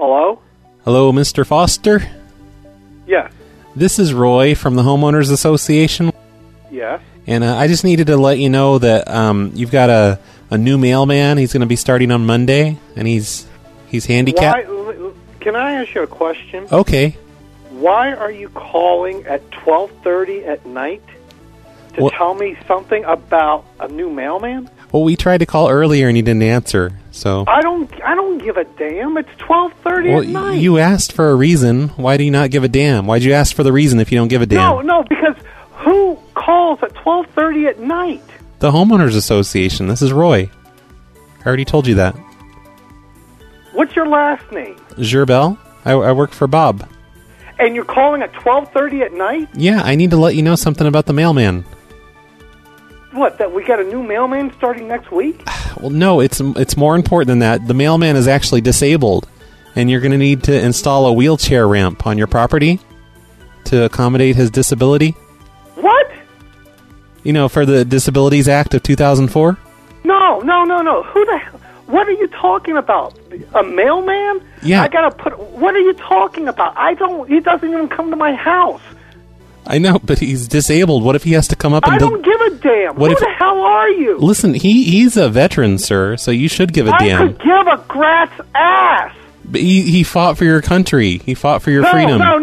Hello? Hello, Mr. Foster? Yes. This is Roy from the Homeowners Association. Yes. And I just needed to let you know that you've got a new mailman. He's going to be starting on Monday, and he's handicapped. Can I ask you a question? Okay. Why are you calling at 12:30 at night to tell me something about a new mailman? Well, we tried to call earlier, and he didn't answer. So I don't give a damn. It's 12:30 at night. You asked for a reason. Why do you not give a damn? Why'd you ask for the reason if you don't give a damn? No, because who calls at 12:30 at night? The Homeowners Association. This is Roy. I already told you that. What's your last name? Gerbel. I work for Bob. And you're calling at 12:30 at night? Yeah, I need to let you know something about the mailman. What, that we got a new mailman starting next week? Well, no, it's more important than that. The mailman is actually disabled, and you're going to need to install a wheelchair ramp on your property to accommodate his disability. What? You know, for the Disabilities Act of 2004? No. Who the hell? What are you talking about? A mailman? Yeah. What are you talking about? He doesn't even come to my house. I know, but he's disabled. What if he has to come up and... I don't give a damn. Who the hell are you? Listen, he's a veteran, sir, so you should give a damn. I could give a rat's ass. But he fought for your country. He fought for your freedom. No.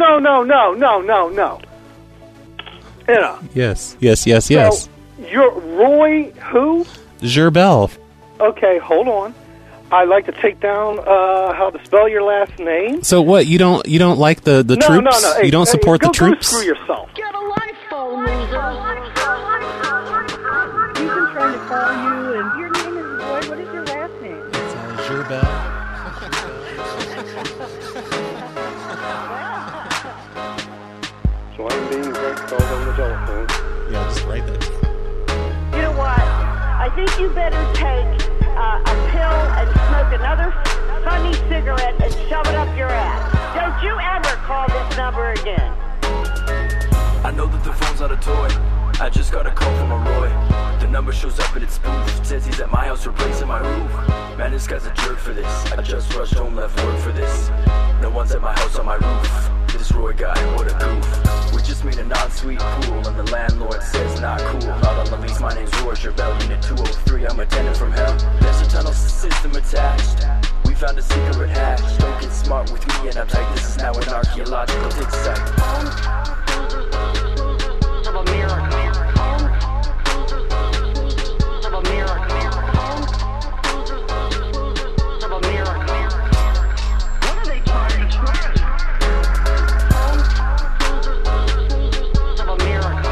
You know. Yes. So, you're Roy who? Gerbel. Okay, hold on. I'd like to take down how to spell your last name. So what? You don't like the troops? No. Hey, you don't support the troops? Go screw yourself. Get a life, phone loser. We've been trying to call you, and your name is Roy. What is your last name? It's Gerbel. So I'm being called on the telephone. Yeah, just write that. You know what? I think you better take a pill and smoke another funny cigarette and shove it up your ass. Don't you ever call this number again. I know that the phone's not a toy. I just got a call from a Roy. The number shows up and it's spoofed. Says he's at my house replacing my roof. Man, this guy's a jerk for this. I just rushed home, left work for this. No one's at my house on my roof. This Roy guy, what a goof. We just made a non-suite pool and the landlord says not cool. Not on the lease, my name's Roy Gerbel, unit 203. I'm a tenant from hell. There's a tunnel system attached. We found a secret hatch. Don't get smart with me and I'm tight. This is now an archaeological dig site. Of America. Of America. Of America. What are they trying to try? Of America.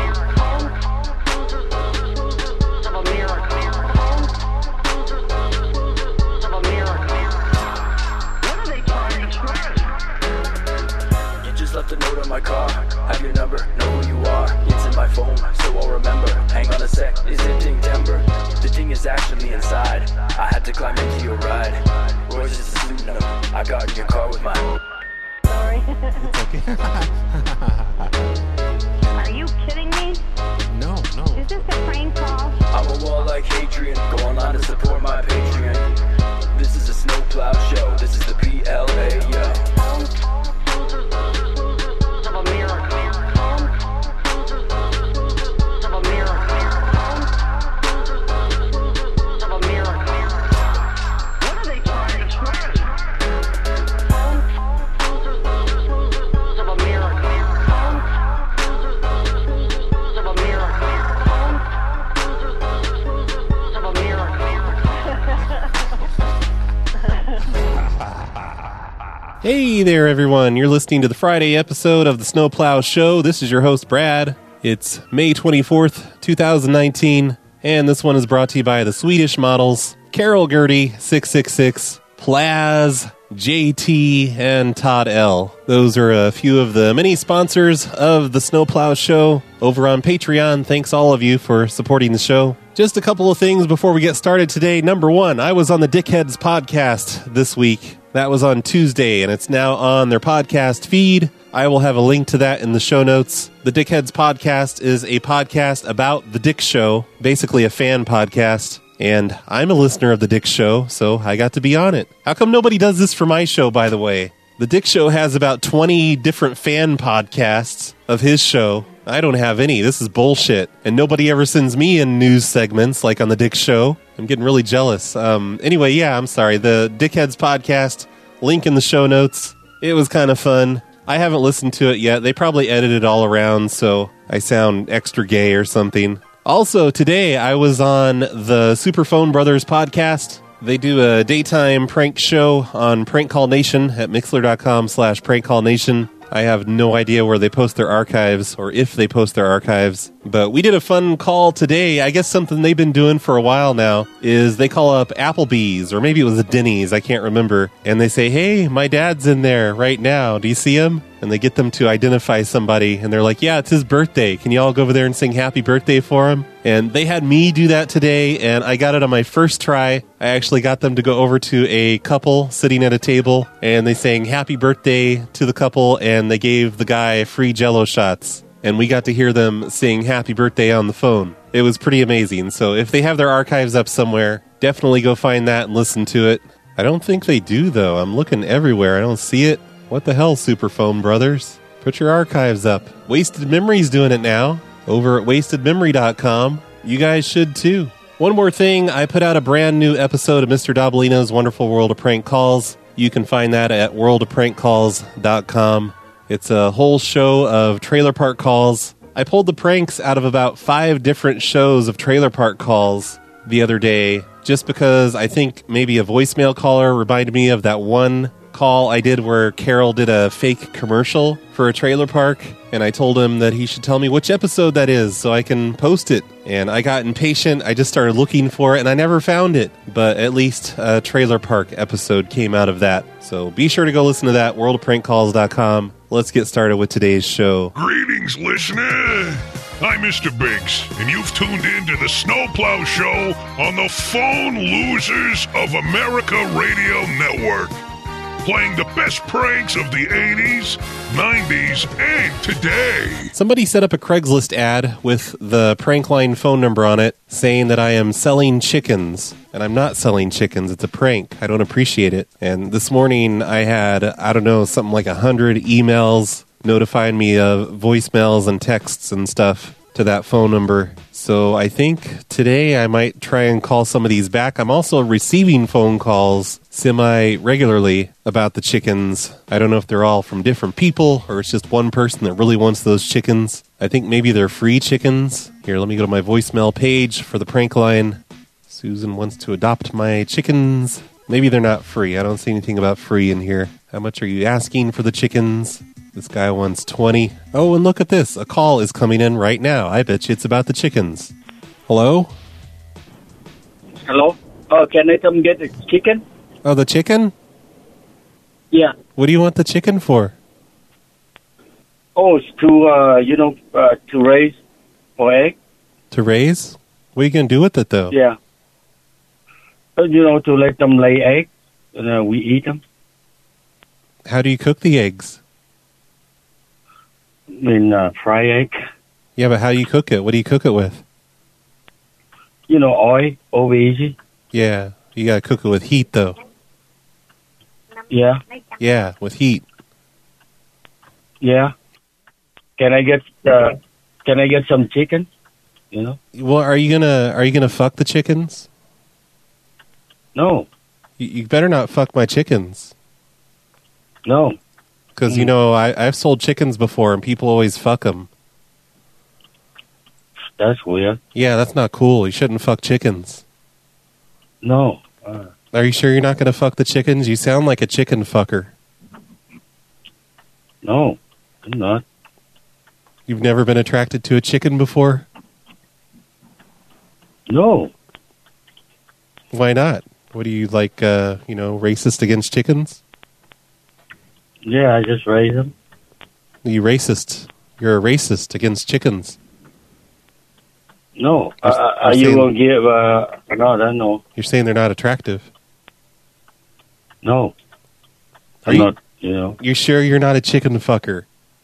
Of America. Of America. What are they trying to try? You just left a note on my car. Have your number, know who you are. It's in my phone, so I'll remember. Hang on a sec, is it ding timber? The ding is actually inside. I had to climb into your ride. Roy's just a pseudonym. I got in your car with my... Sorry. It's okay. Are you kidding me? No. Is this a prank call? I'm a wall like Hadrian. Go online to support my Patreon. This is a snowplow show. This is the PLA, yo. Of America. Of America. Of America. What are they trying to try? Of America. Of America. Of America. Hey there, everyone. You're listening to the Friday episode of the Snowplow Show. This is your host, Brad. It's May 24th, 2019, and this one is brought to you by the Swedish models, Carol Gertie, 666, Plaz, JT, and Todd L. Those are a few of the many sponsors of the Snowplow Show over on Patreon. Thanks all of you for supporting the show. Just a couple of things before we get started today. Number one, I was on the Dickheads podcast this week. That was on Tuesday, and it's now on their podcast feed. I will have a link to that in the show notes. The Dickheads podcast is a podcast about The Dick Show, basically a fan podcast. And I'm a listener of The Dick Show, so I got to be on it. How come nobody does this for my show, by the way? The Dick Show has about 20 different fan podcasts of his show. I don't have any. This is bullshit. And nobody ever sends me in news segments like on The Dick Show. I'm getting really jealous. Anyway, yeah, I'm sorry. The Dickheads podcast, link in the show notes. It was kind of fun. I haven't listened to it yet. They probably edited it all around, so I sound extra gay or something. Also, today I was on the Superphone Brothers podcast. They do a daytime prank show on Prank Call Nation at mixler.com/prankcallnation. I have no idea where they post their archives or if they post their archives. But we did a fun call today. I guess something they've been doing for a while now is they call up Applebee's, or maybe it was a Denny's, I can't remember. And they say, hey, my dad's in there right now. Do you see him? And they get them to identify somebody. And they're like, yeah, it's his birthday. Can you all go over there and sing happy birthday for him? And they had me do that today, and I got it on my first try. I actually got them to go over to a couple sitting at a table, and they sang happy birthday to the couple, and they gave the guy free Jell-O shots. And we got to hear them sing happy birthday on the phone. It was pretty amazing. So if they have their archives up somewhere, definitely go find that and listen to it. I don't think they do, though. I'm looking everywhere. I don't see it. What the hell, Superphone Brothers? Put your archives up. Wasted Memory's doing it now over at wastedmemory.com. You guys should, too. One more thing. I put out a brand new episode of Mr. Dabalino's Wonderful World of Prank Calls. You can find that at worldofprankcalls.com. It's a whole show of trailer park calls. I pulled the pranks out of about 5 different shows of trailer park calls the other day, just because I think maybe a voicemail caller reminded me of that one call I did where Carol did a fake commercial for a trailer park, and I told him that he should tell me which episode that is so I can post it. And I got impatient. I just started looking for it, and I never found it. But at least a trailer park episode came out of that. So be sure to go listen to that, worldofprankcalls.com. Let's get started with today's show. Greetings, listener. I'm Mr. Biggs, and you've tuned in to the Snowplow Show on the Phone Losers of America Radio Network, playing the best pranks of the 80s, 90s, and today. Somebody set up a Craigslist ad with the Prankline phone number on it saying that I am selling chickens. And I'm not selling chickens. It's a prank. I don't appreciate it. And this morning I had, I don't know, something like 100 emails notifying me of voicemails and texts and stuff to that phone number. So I think today I might try and call some of these back. I'm also receiving phone calls semi-regularly about the chickens. I don't know if they're all from different people or it's just one person that really wants those chickens. I think maybe they're free chickens. Here, let me go to my voicemail page for the prank line. Susan wants to adopt my chickens. Maybe they're not free. I don't see anything about free in here. How much are you asking for the chickens? This guy wants 20. Oh, and look at this. A call is coming in right now. I bet you it's about the chickens. Hello? Hello? Oh, can I come get the chicken? Oh, the chicken? Yeah. What do you want the chicken for? Oh, it's to, to raise for egg. To raise? What are you going to do with it, though? Yeah. To let them lay eggs, and we eat them. How do you cook the eggs? Fry egg. Yeah, but how do you cook it? What do you cook it with? Oil, over easy. Yeah, you got to cook it with heat, though. Yeah. Yeah, with heat. Yeah. Can I get some chicken? Well, are you gonna fuck the chickens? No. You better not fuck my chickens. No. Because, I've sold chickens before and people always fuck them. That's weird. Yeah, that's not cool. You shouldn't fuck chickens. No. Are you sure you're not going to fuck the chickens? You sound like a chicken fucker. No, I'm not. You've never been attracted to a chicken before? No. Why not? What do you like, racist against chickens? Yeah, I just raise them. You racist. You're a racist against chickens. No. Are you going to give... no. You're saying they're not attractive? No. I'm not, You sure you're not a chicken fucker?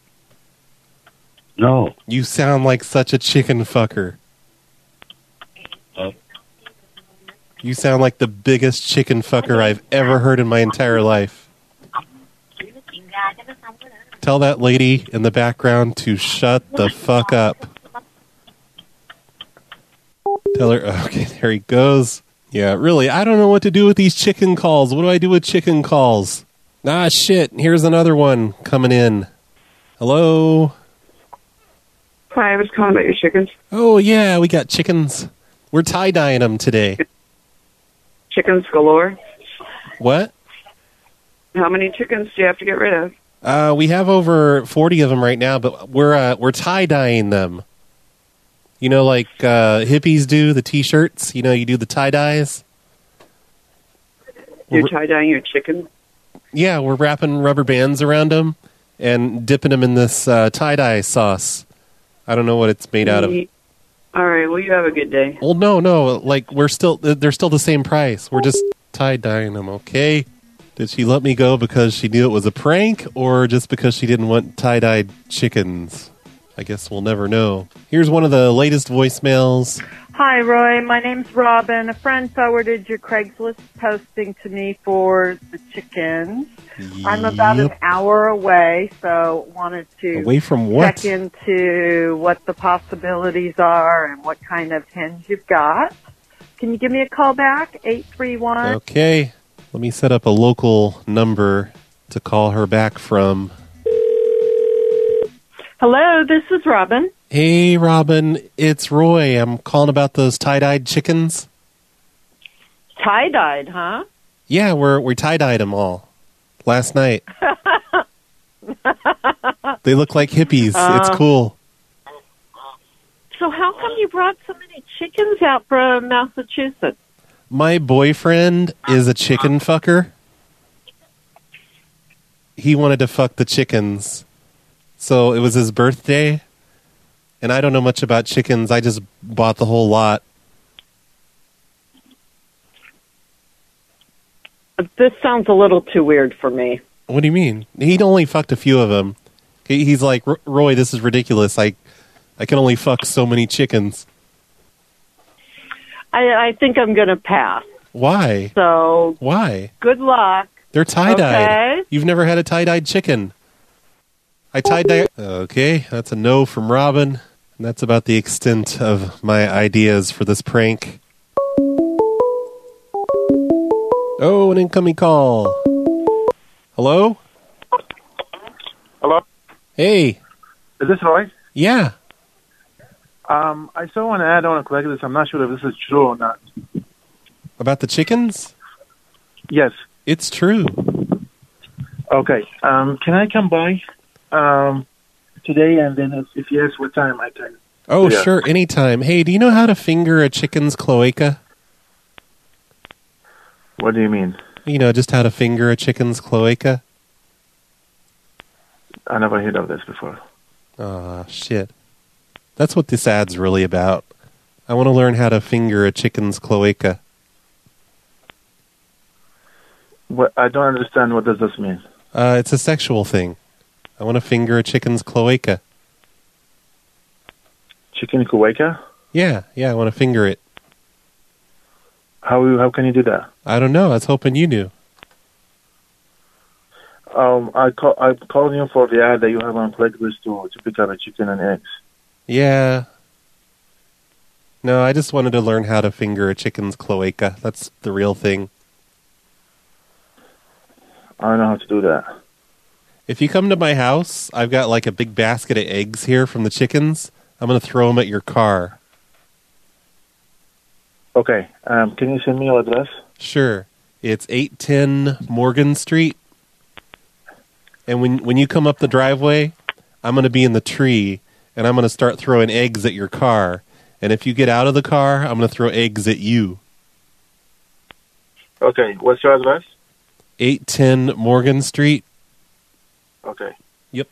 No. You sound like such a chicken fucker. You sound like the biggest chicken fucker I've ever heard in my entire life. Tell that lady in the background to shut the fuck up. Tell her, okay, there he goes. Yeah, really, I don't know what to do with these chicken calls. What do I do with chicken calls? Ah, shit, here's another one coming in. Hello? Hi, I was calling about your chickens. Oh, yeah, we got chickens. We're tie-dyeing them today. Chickens galore. What? How many chickens do you have to get rid of? We have over 40 of them right now, but we're tie-dyeing them. You know, like hippies do, the T-shirts? You know, you do the tie-dyes? You're tie-dyeing your chickens? Yeah, we're wrapping rubber bands around them and dipping them in this tie-dye sauce. I don't know what it's made out of. All right, well, you have a good day. Well, no, like, they're still the same price. We're just tie-dyeing them, okay? Did she let me go because she knew it was a prank, or just because she didn't want tie-dyed chickens? I guess we'll never know. Here's one of the latest voicemails. Hi, Roy. My name's Robin. A friend forwarded your Craigslist posting to me for the chickens. Yep. I'm about an hour away, so wanted to away from what? check into what the possibilities are and what kind of hens you've got. Can you give me a call back? 831. Okay. Let me set up a local number to call her back from. Hello, this is Robin. Hey, Robin. It's Roy. I'm calling about those tie-dyed chickens. Tie-dyed, huh? Yeah, we tie-dyed them all last night. They look like hippies. It's cool. So how come you brought so many chickens out from Massachusetts? My boyfriend is a chicken fucker. He wanted to fuck the chickens. So it was his birthday, and I don't know much about chickens. I just bought the whole lot. This sounds a little too weird for me. What do you mean? He'd only fucked a few of them. He's like, Roy, this is ridiculous. I can only fuck so many chickens. I think I'm going to pass. Why? So why? Good luck. They're tie-dyed. Okay. You've never had a tie-dyed chicken. I tie-dye. Okay, that's a no from Robin. And that's about the extent of my ideas for this prank. Oh, an incoming call. Hello? Hello? Hey. Is this Roy? Yeah. I saw an ad on Craigslist. I'm not sure if this is true or not. About the chickens? Yes. It's true. Okay. Can I come by today, and then if yes, what time I can? Oh, yeah. Sure, anytime. Hey, do you know how to finger a chicken's cloaca? What do you mean? You know, just how to finger a chicken's cloaca? I never heard of this before. Oh, shit. That's what this ad's really about. I want to learn how to finger a chicken's cloaca. What? I don't understand. What does this mean? It's a sexual thing. I want to finger a chicken's cloaca. Chicken cloaca? Yeah, I want to finger it. How can you do that? I don't know. I was hoping you knew. I called you for the ad that you have on Craigslist to pick up a chicken and eggs. Yeah. No, I just wanted to learn how to finger a chicken's cloaca. That's the real thing. I don't know how to do that. If you come to my house, I've got like a big basket of eggs here from the chickens. I'm going to throw them at your car. Okay. Can you send me your address? Sure. It's 810 Morgan Street. And when you come up the driveway, I'm going to be in the tree, and I'm going to start throwing eggs at your car. And if you get out of the car, I'm going to throw eggs at you. Okay. What's your address? 810 Morgan Street. Okay. Yep.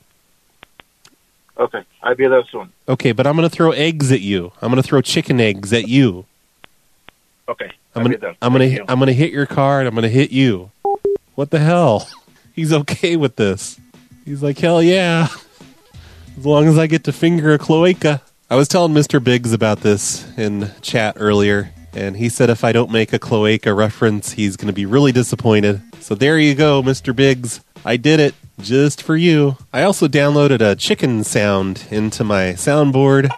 Okay. I'll be there soon. Okay, but I'm going to throw eggs at you. I'm going to throw chicken eggs at you. Okay. I'm going to hit your car, and I'm going to hit you. What the hell? He's okay with this. He's like, hell yeah. As long as I get to finger a cloaca. I was telling Mr. Biggs about this in chat earlier. And he said if I don't make a cloaca reference, he's going to be really disappointed. So there you go, Mr. Biggs. I did it just for you. I also downloaded a chicken sound into my soundboard.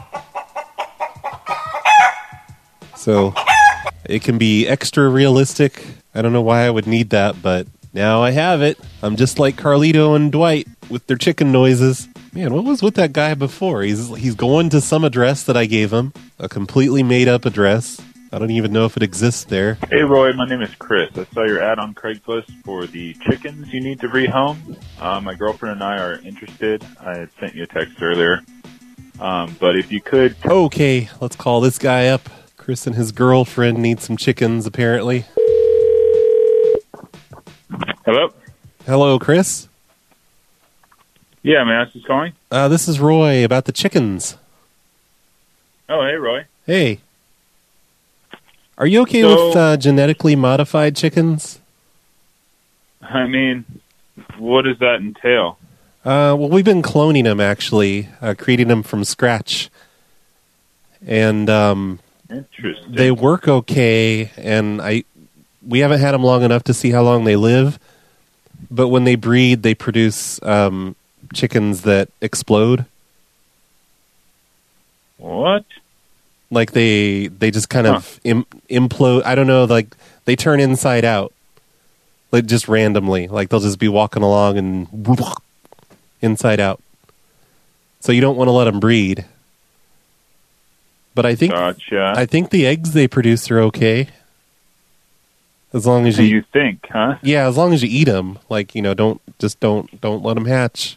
So it can be extra realistic. I don't know why I would need that, but now I have it. I'm just like Carlito and Dwight with their chicken noises. Man, what was with that guy before? He's going to some address that I gave him, a completely made-up address. I don't even know if it exists there. Hey, Roy, my name is Chris. I saw your ad on Craigslist for the chickens you need to rehome. My girlfriend and I are interested. I had sent you a text earlier. But if you could... Okay, let's call this guy up. Chris and his girlfriend need some chickens, apparently. Hello? Hello, Chris? Yeah, may I ask who's calling? This is Roy about the chickens. Oh, hey, Roy. Hey. Are you okay with genetically modified chickens? I mean, what does that entail? Well, we've been cloning them, actually, creating them from scratch. And Interesting. They work okay, and we haven't had them long enough to see how long they live. But when they breed, they produce chickens that explode. What? Like they just kind of implode. I don't know, like they turn inside out. Like just randomly. Like they'll just be walking along and inside out. So you don't want to let them breed. But I think I think the eggs they produce are okay. As long as you think, huh? Yeah, as long as you eat them. Like, you know, don't let them hatch.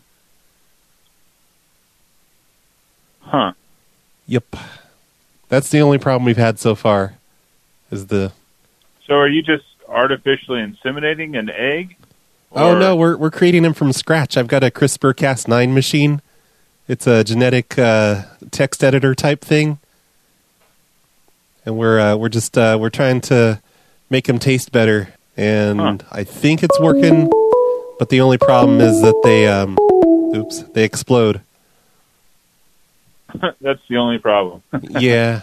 Huh. Yep. That's the only problem we've had so far. So are you just artificially inseminating an egg? Oh no, we're creating them from scratch. I've got a CRISPR-Cas9 machine. It's a genetic text editor type thing. And we're trying to make them taste better, and I think it's working. But the only problem is that they explode. That's the only problem. Yeah.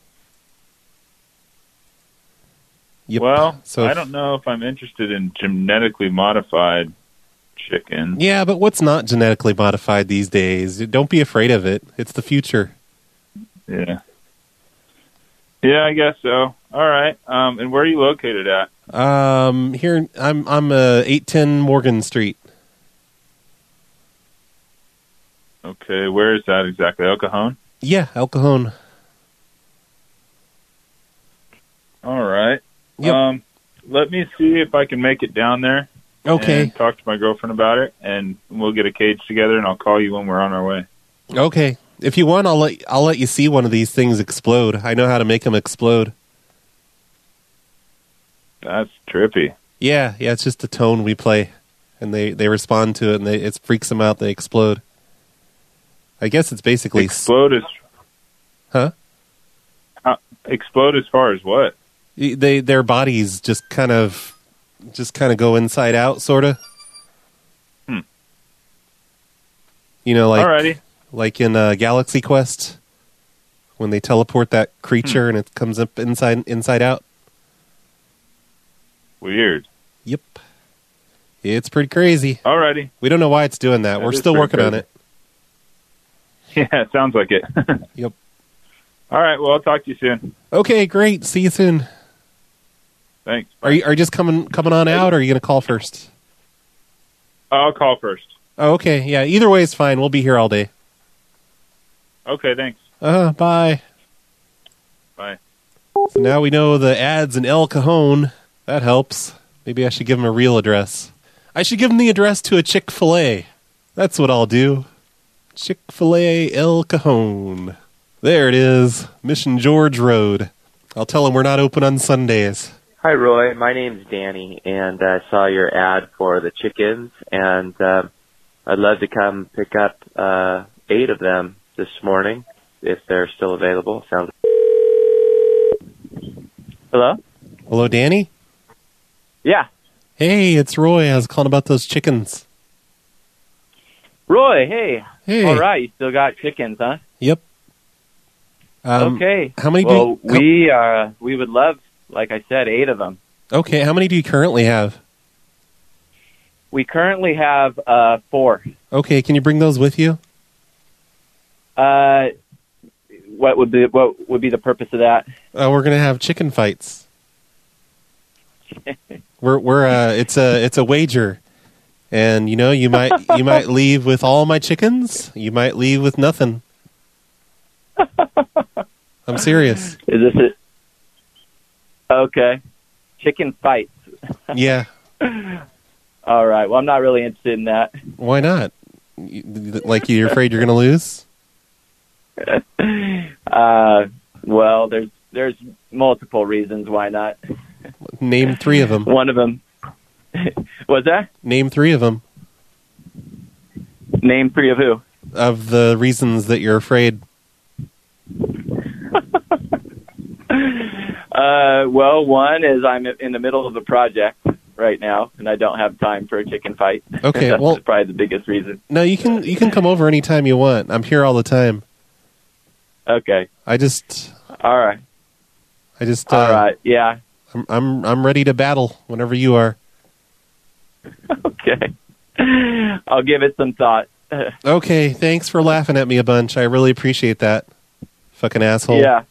Yep. Well, so I don't know if I'm interested in genetically modified chicken. Yeah, but what's not genetically modified these days? Don't be afraid of it. It's the future. Yeah. Yeah, I guess so. All right. And where are you located at? Here I'm 810 Morgan Street. Okay, where is that exactly? El Cajon? Yeah, El Cajon. All right. Yep. Let me see if I can make it down there. Okay. And talk to my girlfriend about it, and we'll get a cage together, and I'll call you when we're on our way. Okay. If you want, I'll let you see one of these things explode. I know how to make them explode. That's trippy. Yeah, it's just a tone we play, and they respond to it, and it freaks them out. They explode. I guess it's basically explode as. Huh? Explode as far as what? Their bodies just kind of go inside out, sort of. You know, like. Alrighty. Like in Galaxy Quest, when they teleport that creature and it comes up inside out. Weird. Yep. It's pretty crazy. Alrighty. We don't know why it's doing that. We're still working on it. Yeah, it sounds like it. Yep. All right, well, I'll talk to you soon. Okay, great. See you soon. Thanks. Are you just coming on out, or are you going to call first? I'll call first. Oh, okay. Yeah, either way is fine. We'll be here all day. Okay, thanks. Bye. Bye. So now we know the ads in El Cajon. That helps. Maybe I should give him a real address. I should give him the address to a Chick-fil-A. That's what I'll do. Chick-fil-A El Cajon. There it is. Mission George Road. I'll tell him we're not open on Sundays. Hi, Roy. My name's Danny, and I saw your ad for the chickens, and I'd love to come pick up 8 of them this morning, if they're still available. Hello? Hello, Danny? Yeah. Hey, it's Roy. I was calling about those chickens. Roy, hey. Hey. All right, you still got chickens, huh? Yep. Okay. How many Well, we would love, like I said, 8 of them. Okay, how many do you currently have? We currently have 4. Okay, can you bring those with you? What would be the purpose of that? We're gonna have chicken fights. It's a wager, and you might leave with all my chickens. You might leave with nothing. I'm serious. Is this it? Okay. Chicken fights. Yeah. All right. Well, I'm not really interested in that. Why not? Like you're afraid you're going to lose? Well, there's multiple reasons why not. Name 3 of them. One of them. What's that? Name 3 of them. Name 3 of who? Of the reasons that you're afraid. Well, one is I'm in the middle of a project right now, and I don't have time for a chicken fight. Okay, That's well, probably the biggest reason. No, you can come over anytime you want. I'm here all the time. Okay. All right. All right. Yeah. I'm ready to battle whenever you are. Okay. I'll give it some thought. Okay, thanks for laughing at me a bunch. I really appreciate that. Fucking asshole. Yeah.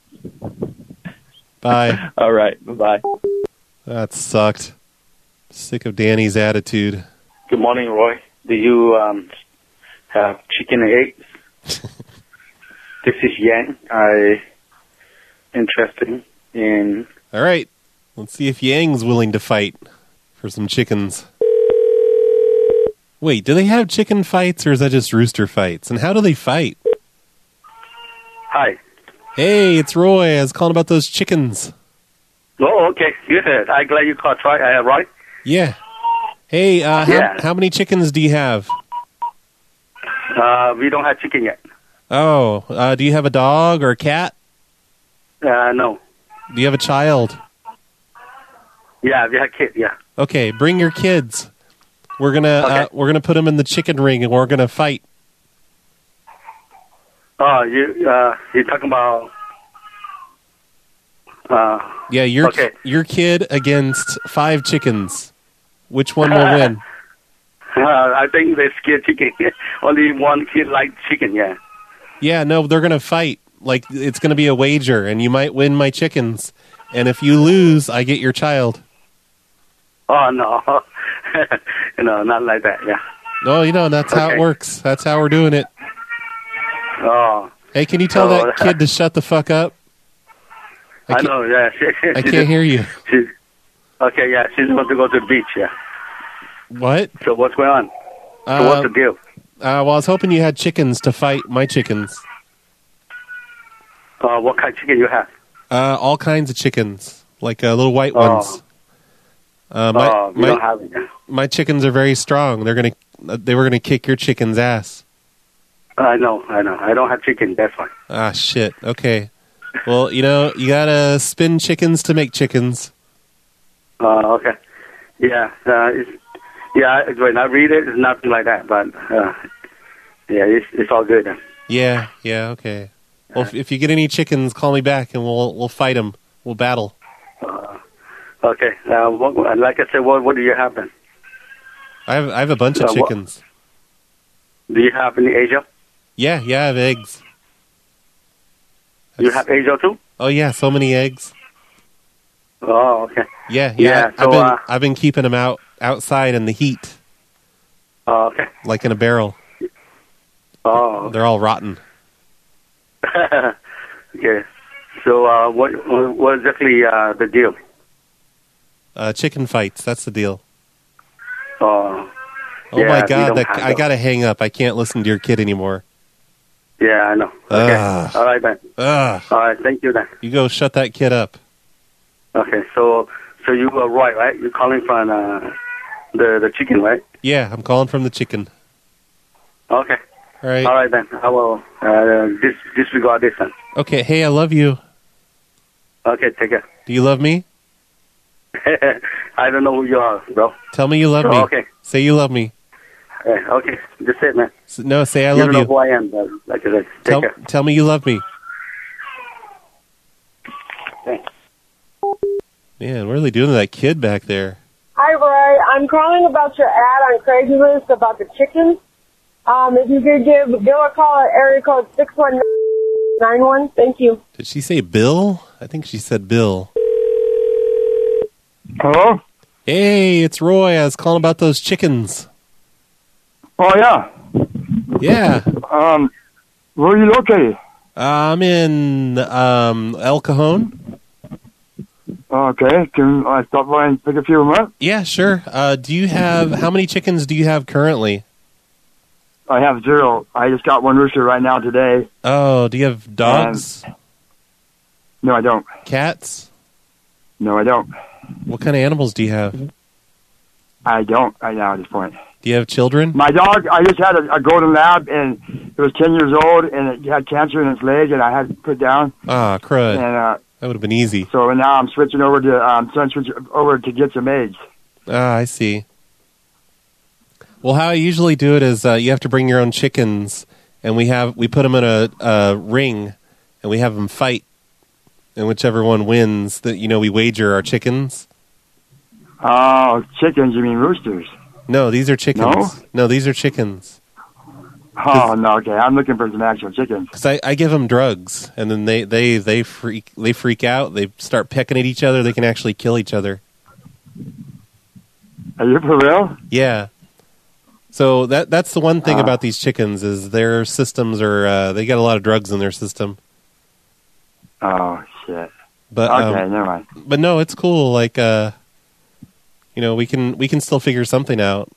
Bye. All right. Bye-bye. That sucked. Sick of Danny's attitude. Good morning, Roy. Do you have chicken and eggs? This is Yang. Interested in... All right. Let's see if Yang's willing to fight for some chickens. Wait, do they have chicken fights or is that just rooster fights? And how do they fight? Hi. Hey, it's Roy. I was calling about those chickens. Oh, okay. Good. I'm glad you called, Roy. Yeah. Hey, how many chickens do you have? We don't have chicken yet. Oh, do you have a dog or a cat? No. Do you have a child? Yeah, we have kids, yeah. Okay, bring your kids. We're gonna put them in the chicken ring and we're gonna fight. Oh, you're talking about... yeah, your kid against 5 chickens. Which one will win? I think they scared chicken. Only one kid likes chicken, yeah. Yeah, no, they're going to fight. Like, it's going to be a wager, and you might win my chickens. And if you lose, I get your child. Oh, no. No, not like that, yeah. No, that's how it works. That's how we're doing it. Oh. Hey, can you tell that kid to shut the fuck up? I know, yeah. I can't hear you. Okay, yeah, she's about to go to the beach, yeah. What? So what's going on? So what's the deal? Well, I was hoping you had chickens to fight my chickens. What kind of chicken you have? All kinds of chickens, like little white ones. We don't have it. My chickens are very strong. They were gonna kick your chicken's ass. I know. I don't have chicken. That's why. Ah, shit. Okay. Well, you gotta spin chickens to make chickens. Okay. Yeah. When I read it, it's nothing like that. But it's all good. Yeah. Okay. Well, if you get any chickens, call me back and we'll fight them. We'll battle. Okay. Like I said, what do you have then? I have a bunch of chickens. Do you have any Asia? Yeah, I have eggs. You have Asia too? Oh yeah, so many eggs. Oh, okay. Yeah. So, I've been keeping them outside in the heat. Oh, okay. Like in a barrel. Oh. They're all rotten. Okay. So what exactly the deal? Chicken fights. That's the deal. Oh. Oh my God! I gotta hang up. I can't listen to your kid anymore. Yeah, I know. Okay. All right then. All right. Thank you then. You go shut that kid up. Okay. So you are Roy, right? You're calling from the chicken, right? Yeah, I'm calling from the chicken. Okay. All right. All right then. I will disregard this then. Okay. Hey, I love you. Okay. Take care. Do you love me? I don't know who you are, bro. Tell me you love me. Okay. Say you love me. Okay. Just say it, man. No, say I you love don't you. know who I am, but like I said, take care. Tell me you love me. Thanks. Man, what are they doing to that kid back there? Hi, Ray. I'm calling about your ad on Craigslist about the chickens. If you could give Bill a call at area code 61991. Thank you. Did she say Bill? I think she said Bill. Hello? Hey, it's Roy. I was calling about those chickens. Oh, yeah. Yeah. Where are you located? I'm in El Cajon. Okay. Can I stop by and pick a few of them up? Yeah, sure. How many chickens do you have currently? I have 0. I just got one rooster right now today. Oh, do you have dogs? No, I don't. Cats? No, I don't. What kind of animals do you have? I don't right now at this point. Do you have children? My dog, I just had a golden lab, and it was 10 years old, and it had cancer in its leg, and I had to put it down. Ah, crud. And, that would have been easy. So now I'm switching over to get some eggs. Ah, I see. Well, how I usually do it is you have to bring your own chickens, and we put them in a ring, and we have them fight, and whichever one wins, we wager our chickens. Oh, chickens? You mean roosters? No, these are chickens. No, these are chickens. Oh no, okay. I'm looking for some actual chickens. Because I give them drugs, and then they freak out. They start pecking at each other. They can actually kill each other. Are you for real? Yeah. So that's the one thing about these chickens is their systems are they got a lot of drugs in their system. Oh shit. But okay, never mind. But no, it's cool. Like we can still figure something out.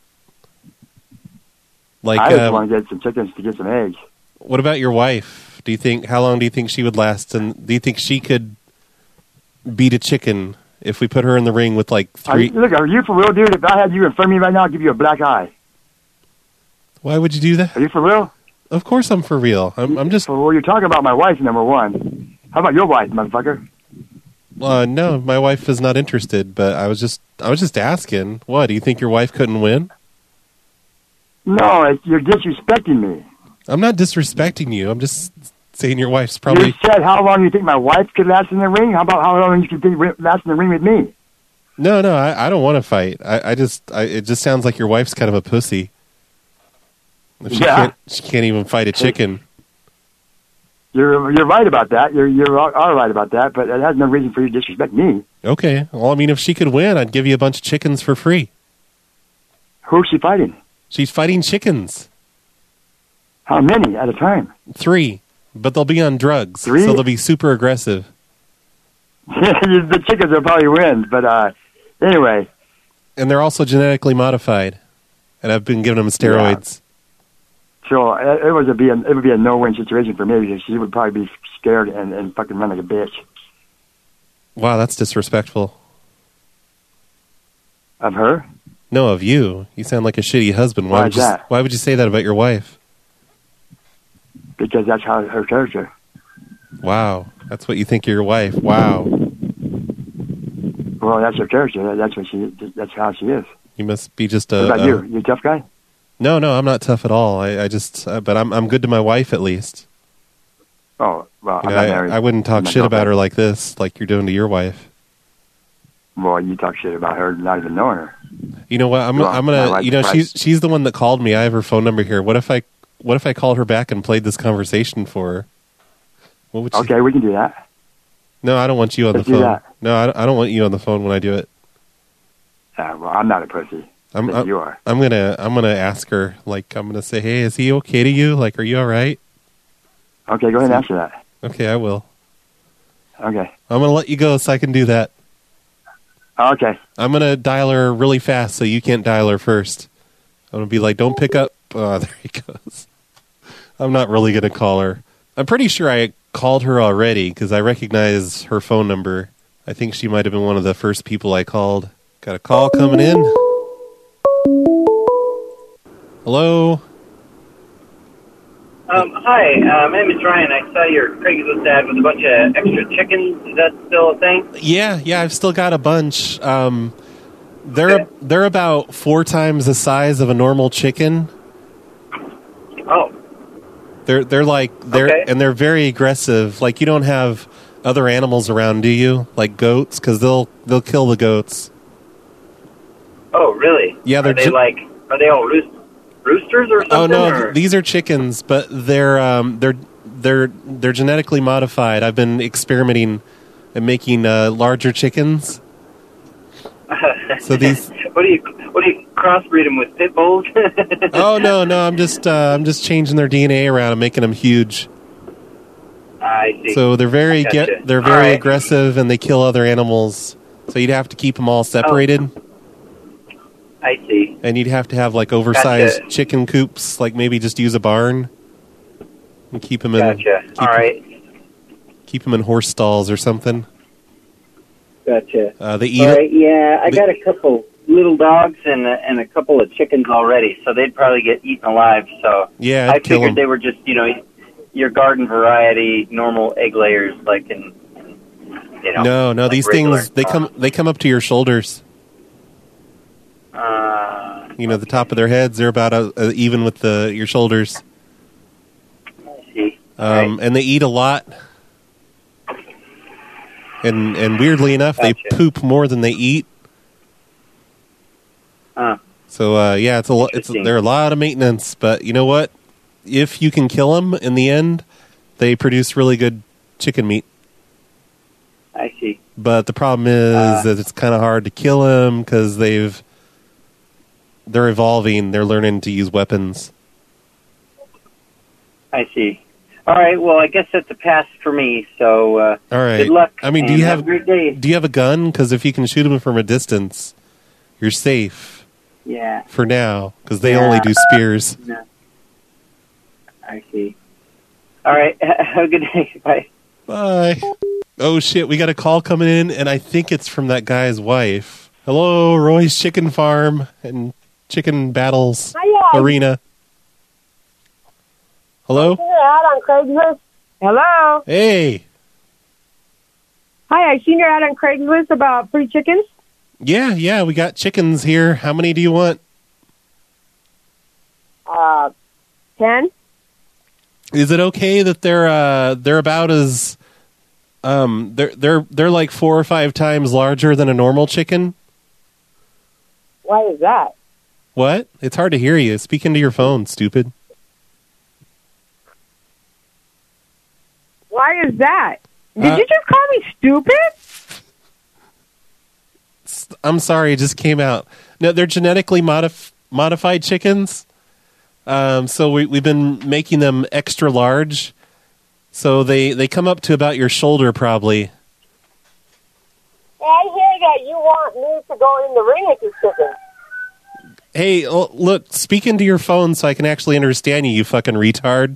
Like I just want to get some chickens to get some eggs. What about your wife? How long do you think she would last? And do you think she could beat a chicken if we put her in the ring with like 3? Are you for real, dude? If I had you in front of me right now, I'd give you a black eye. Why would you do that? Are you for real? Of course I'm for real. I'm just... Well, you're talking about my wife, number one. How about your wife, motherfucker? No, my wife is not interested, but I was just asking. What, do you think your wife couldn't win? No, you're disrespecting me. I'm not disrespecting you. I'm just saying your wife's probably... You said how long you think my wife could last in the ring? How about how long you could last in the ring with me? No, I don't want to fight. It just sounds like your wife's kind of a pussy. If she can't even fight a chicken. You're right about that. You're all right about that, but it has no reason for you to disrespect me. Okay. Well, I mean, if she could win, I'd give you a bunch of chickens for free. Who's she fighting? She's fighting chickens. How many at a time? 3, but they'll be on drugs. 3? So they'll be super aggressive. The chickens will probably win, but anyway. And they're also genetically modified, and I've been giving them steroids. Yeah. So it would be a no-win situation for me because she would probably be scared and fucking run like a bitch. Wow, that's disrespectful. Of her? No, of you. You sound like a shitty husband. Why is that? Why would you say that about your wife? Because that's how her character. Wow, that's what you think of your wife. Wow. Well, that's her character. That's how she is. You must be just a... What about you? You a tough guy? No, I'm not tough at all. I just, but I'm good to my wife at least. Oh, well, I'm not married. I wouldn't talk shit about her like this, like you're doing to your wife. Well, you talk shit about her not even knowing her. You know what? I'm gonna. She's the one that called me. I have her phone number here. What if I called her back and played this conversation for her? What would okay, we can do that. No, I don't want you on the phone. No, I don't want you on the phone when I do it. Well, I'm not a pussy. You are. I'm gonna ask her. Like, I'm gonna say, hey, is he okay to you? Like, are you all right? Okay, go ahead and answer that. Okay, I will. Okay. I'm gonna let you go so I can do that. Okay. I'm gonna dial her really fast so you can't dial her first. I'm gonna be like, don't pick up. Oh, there he goes. I'm not really gonna call her. I'm pretty sure I called her already because I recognize her phone number. I think she might have been one of the first people I called. Got a call coming in. Hello? Hi, my name is Ryan. I saw your Craigslist ad with a bunch of extra chickens. Is that still a thing? Yeah, I've still got a bunch. They're about 4 times the size of a normal chicken. Oh. And they're very aggressive. Like, you don't have other animals around, do you? Like goats? Because they'll kill the goats. Oh, really? Yeah, Are they all roosters or something? Oh no, or? these are chickens, but they're genetically modified. I've been experimenting and making larger chickens. So these. What do you crossbreed them with pit bulls? Oh no, I'm just changing their DNA around and making them huge. I see. So they're very Gotcha. they're very aggressive and they kill other animals. So you'd have to keep them all separated. Oh. I see. And you'd have to have like oversized chicken coops, like maybe just use a barn and keep them in. Gotcha. All right. Keep them in horse stalls or something. Gotcha. They eat. All right, yeah, I got a couple little dogs and a couple of chickens already, so they'd probably get eaten alive. So Yeah, I I'd kill figured 'em. they were just your garden variety normal egg layers, like in No, like these regular. things they come up to your shoulders. The top of their heads, they're about even with your shoulders. I see. And they eat a lot. And weirdly enough, they poop more than they eat. So they're a lot of maintenance. But you know what? If you can kill them in the end, they produce really good chicken meat. I see. But the problem is that it's kind of hard to kill them because they're evolving. They're learning to use weapons. I see. All right. Well, I guess that's a pass for me. So All right. good luck. I mean, and have a great day? do you have a gun? Because if you can shoot them from a distance, you're safe. Yeah. For now, because they only do spears. No. I see. All right. Have a good day. Bye. Bye. Oh shit, we got a call coming in, and I think it's from that guy's wife. Hello, Roy's Chicken Farm and Chicken Battles Hiya. Arena. Hello? I've seen your ad on Craigslist. Hello. Hey. Hi, I've seen your ad on Craigslist about free chickens. Yeah, we got chickens here. How many do you want? 10. Is it okay that they're about as they're like 4 or 5 times larger than a normal chicken? Why is that? What? It's hard to hear you. Speak into your phone, stupid. Why is that? Did you just call me stupid? I'm sorry, it just came out. No, they're genetically modified chickens. So we've been making them extra large. So they come up to about your shoulder, probably. I hear that you want me to go in the ring with this chicken. Hey, look, speak into your phone so I can actually understand you, you fucking retard.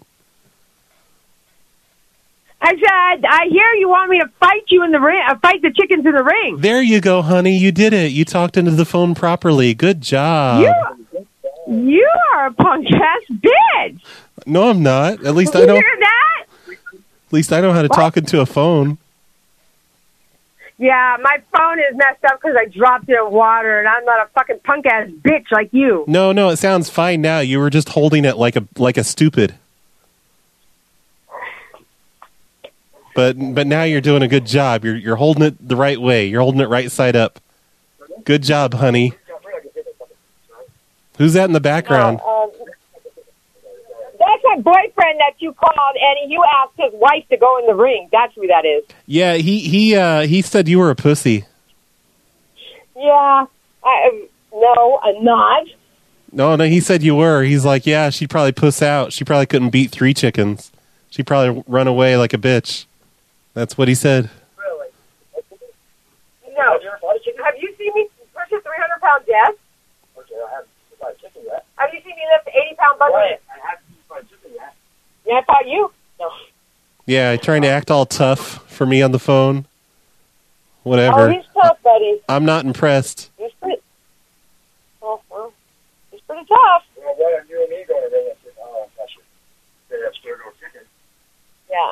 I said, I hear you want me to fight you in the ring, fight the chickens in the ring. There you go, honey. You did it. You talked into the phone properly. Good job. You are a punk ass bitch. No, I'm not. At least Did I you know. hear that? At least I know how to talk into a phone. Yeah, my phone is messed up because I dropped it in water, and I'm not a fucking punk ass bitch like you. No, it sounds fine now. You were just holding it like a stupid. But now you're doing a good job. You're holding it the right way. You're holding it right side up. Good job, honey. Who's that in the background? That's my boyfriend that you called, and you asked his wife to go in the ring. That's who that is. Yeah, he said you were a pussy. Yeah. No, I'm not. No, he said you were. He's like, yeah, she'd probably puss out. She probably couldn't beat 3 chickens. She'd probably run away like a bitch. That's what he said. Really? No. Have you seen me push a 300-pound desk? Have you seen me lift 80-pound bucket? Yeah, I thought you. No. Yeah, trying to act all tough for me on the phone. Whatever. Oh, he's tough, buddy. I'm not impressed. He's pretty. Oh, well, he's pretty tough. Yeah.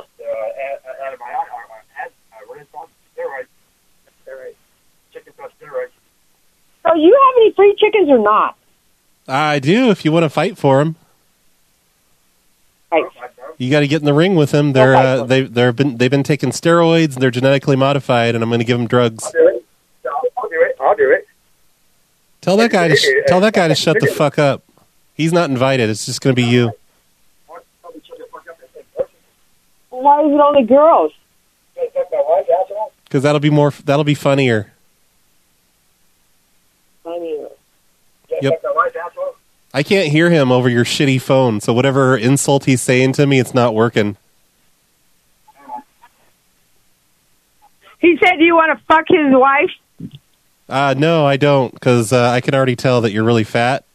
So you have any free chickens or not? I do, if you want to fight for him. Right. You got to get in the ring with them. They've been taking steroids. They're genetically modified, and I'm going to give them drugs. I'll do it. Tell that guy to shut the fuck up. He's not invited. It's just going to be you. Why is it only girls? Because that'll be funnier. Funnier. Yep. I can't hear him over your shitty phone, so whatever insult he's saying to me, it's not working. He said, "Do you want to fuck his wife?" No, I don't, because I can already tell that you're really fat.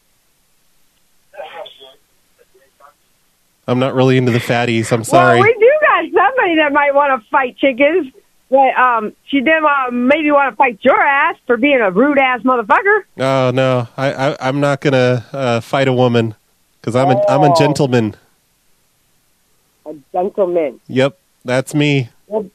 I'm not really into the fatties. I'm sorry. Well, we do got somebody that might want to fight chickens, but she didn't maybe want to fight your ass for being a rude ass motherfucker. Oh no, I'm not gonna fight a woman because I'm a gentleman. A gentleman. Yep, that's me.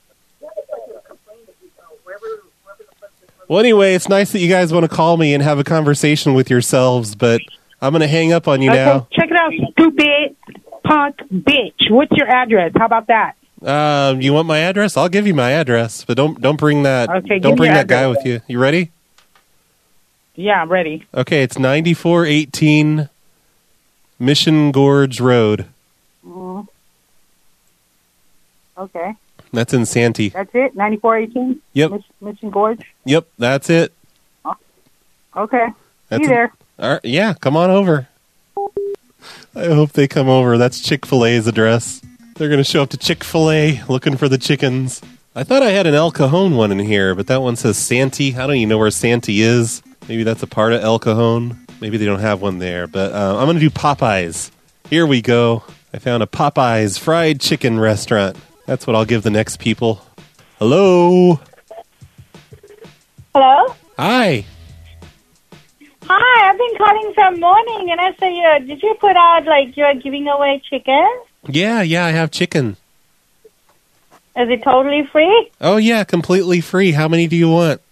Well, anyway, it's nice that you guys want to call me and have a conversation with yourselves, but I'm going to hang up on you now. Check it out, stupid punk bitch. What's your address? How about that? You want my address? I'll give you my address, but don't bring that. Okay, don't bring that guy address. with you. You ready? Yeah, I'm ready. Okay, it's 9418 Mission Gorge Road. Mm. Okay. That's in Santee. That's it? 9418? Yep. Mission Gorge? Yep, that's it. Okay. That's See you there. All right, yeah, come on over. I hope they come over. That's Chick-fil-A's address. They're going to show up to Chick-fil-A looking for the chickens. I thought I had an El Cajon one in here, but that one says Santee. I don't even know where Santee is. Maybe that's a part of El Cajon. Maybe they don't have one there, but I'm going to do Popeyes. Here we go. I found a Popeyes fried chicken restaurant. That's what I'll give the next people. Hello? Hello? Hi. Hi, I've been calling from morning, and I said, did you put out, like, you're giving away chicken? Yeah, I have chicken. Is it totally free? Oh, yeah, completely free. How many do you want?